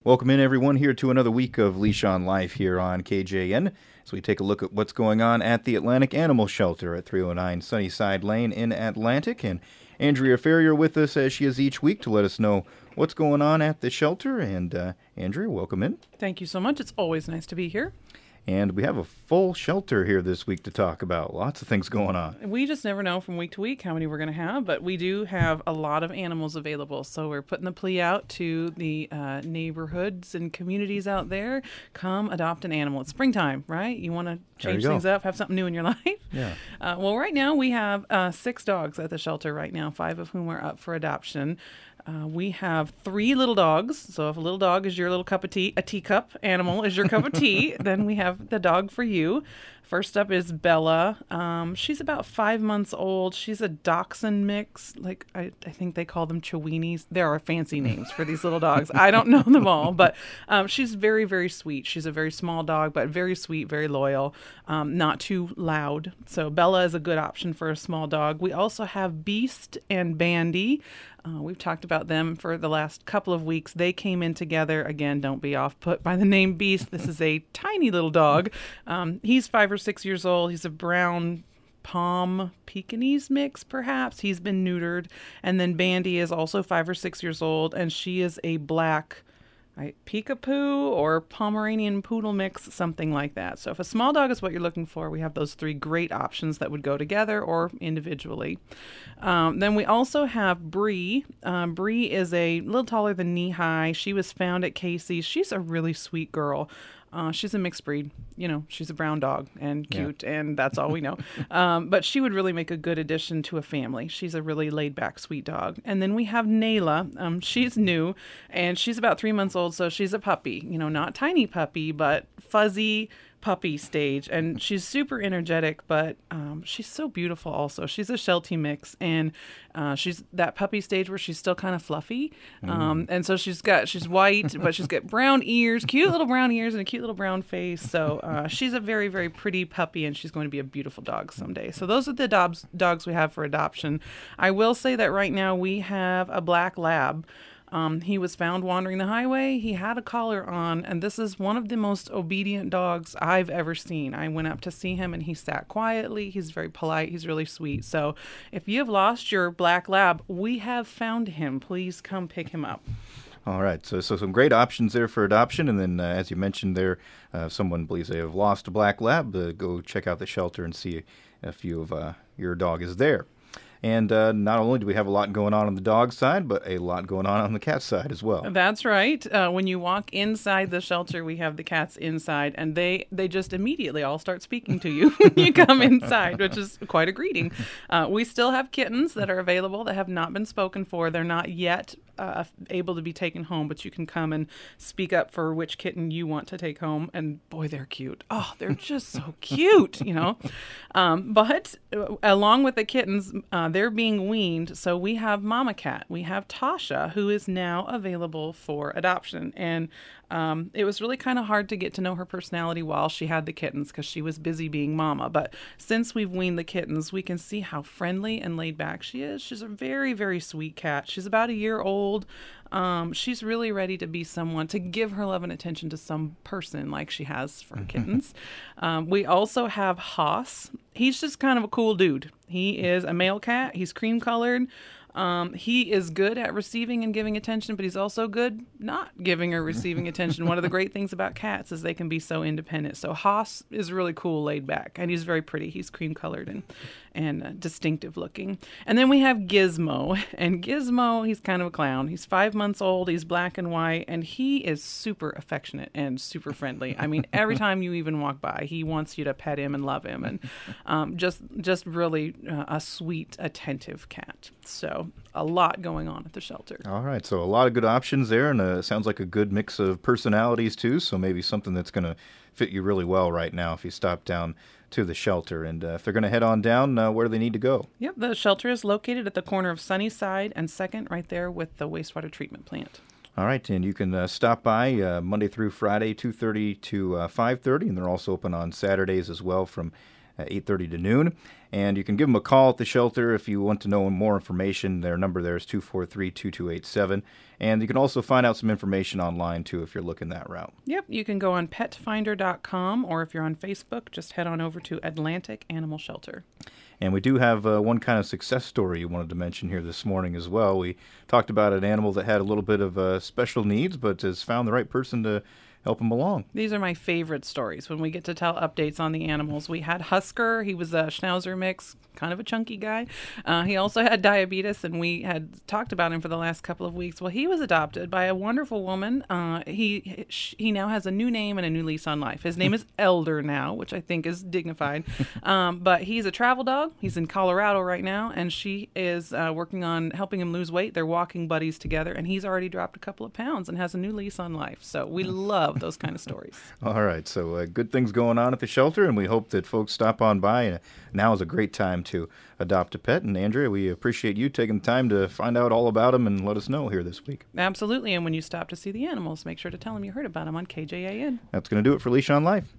Welcome in, everyone, here to another week of Leash on Life here on KJN. So we take a look at what's going on at the Atlantic Animal Shelter at 309 Sunnyside Lane in Atlantic. And Andrea Ferrier with us, as she is each week, to let us know what's going on at the shelter. And Andrea, welcome in. Thank you so much. It's always nice to be here. And we have a full shelter here this week to talk about. Lots of things going on. We just never know from week to week how many we're going to have, but we do have a lot of animals available. So we're putting the plea out to the neighborhoods and communities out there. Come adopt an animal. It's springtime, right? You want to change things up, have something new in your life? Yeah. Well, right now we have 6 dogs at the shelter right now, 5 of whom are up for adoption. We have 3 little dogs. So if a little dog is your little cup of tea, a teacup animal is your cup of tea, then we have the dog for you. First up is Bella. She's about 5 months old. She's a Dachshund mix. I think they call them Chiweenies. There are fancy names for these little dogs. I don't know them all, but she's very, very sweet. She's a very small dog, but very sweet, very loyal, not too loud. So Bella is a good option for a small dog. We also have Beast and Bandy. We've talked about them for the last couple of weeks. They came in together. Again, don't be off-put by the name Beast. This is a tiny little dog. He's 5 or 6 years old. He's a brown Pom Pekingese mix, perhaps. He's been neutered. And then Bandy is also 5 or 6 years old, and she is a black Peekapoo or Pomeranian Poodle mix, something like that. So if a small dog is what you're looking for, we have those 3 great options that would go together or individually. Then we also have Bree. Bree is a little taller than knee-high. She was found at Casey's. She's a really sweet girl. She's a mixed breed. You know, she's a brown dog and cute, and that's all we know. But she would really make a good addition to a family. She's a really laid-back, sweet dog. And then we have Nayla. She's new, and she's about 3 months old, so she's a puppy. You know, not tiny puppy, but fuzzy puppy stage, and she's super energetic, but she's so beautiful also. She's a Sheltie mix, and she's that puppy stage where she's still kind of fluffy, and so she's white, but she's got brown ears, cute little brown ears, and a cute little brown face. So she's a very, very pretty puppy, and she's going to be a beautiful dog someday. So those are the dogs we have for adoption. I will say that right now we have a black lab. He was found wandering the highway. He had a collar on, and this is one of the most obedient dogs I've ever seen. I went up to see him, and he sat quietly. He's very polite. He's really sweet. So if you have lost your black lab, we have found him. Please come pick him up. All right, so some great options there for adoption, and then as you mentioned there, if someone believes they have lost a black lab, go check out the shelter and see if your dog is there. And not only do we have a lot going on the dog side, but a lot going on the cat side as well. That's right. When you walk inside the shelter, we have the cats inside, and they just immediately all start speaking to you when you come inside, which is quite a greeting. We still have kittens that are available that have not been spoken for. They're not yet able to be taken home, but you can come and speak up for which kitten you want to take home. And boy, they're cute. Oh, they're just so cute, you know. But along with the kittens, they're being weaned. So we have Mama Cat. We have Tasha, who is now available for adoption. And it was really kind of hard to get to know her personality while she had the kittens because she was busy being mama. But since we've weaned the kittens, we can see how friendly and laid back she is. She's a very, very sweet cat. She's about a year old. She's really ready to be someone, to give her love and attention to some person like she has for kittens. We also have Haas. He's just kind of a cool dude. He is a male cat. He's cream colored. He is good at receiving and giving attention, but he's also good not giving or receiving attention. One of the great things about cats is they can be so independent. So Haas is really cool, laid back, and he's very pretty. He's cream colored and distinctive looking. And then we have Gizmo, and Gizmo, he's kind of a clown. He's 5 months old. He's black and white, and he is super affectionate and super friendly. I mean, every time you even walk by, he wants you to pet him and love him, and just really a sweet, attentive cat. So a lot going on at the shelter. All right, so a lot of good options there, and sounds like a good mix of personalities too, so maybe something that's going to fit you really well right now if you stop down to the shelter. And if they're going to head on down, where do they need to go? Yep, the shelter is located at the corner of Sunnyside and 2nd, right there with the wastewater treatment plant. All right, and you can stop by Monday through Friday, 2:30 to 5:30, and they're also open on Saturdays as well from at 8:30 to noon. And you can give them a call at the shelter if you want to know more information. Their number there is 243-2287. And you can also find out some information online, too, if you're looking that route. Yep, you can go on petfinder.com, or if you're on Facebook, just head on over to Atlantic Animal Shelter. And we do have one kind of success story you wanted to mention here this morning as well. We talked about an animal that had a little bit of special needs, but has found the right person to help him along. These are my favorite stories when we get to tell updates on the animals. We had Husker. He was a Schnauzer mix, kind of a chunky guy. He also had diabetes, and we had talked about him for the last couple of weeks. Well, he was adopted by a wonderful woman. He now has a new name and a new lease on life. His name is Elder now, which I think is dignified. But he's a travel dog. He's in Colorado right now, and she is working on helping him lose weight. They're walking buddies together, and he's already dropped a couple of pounds and has a new lease on life. So we love those kind of stories. All right, so good things going on at the shelter, and we hope that folks stop on by. Now is a great time to adopt a pet. And Andrea, we appreciate you taking the time to find out all about them and let us know here this week. Absolutely, and when you stop to see the animals, make sure to tell them you heard about them on KJAN. That's going to do it for Leash on Life.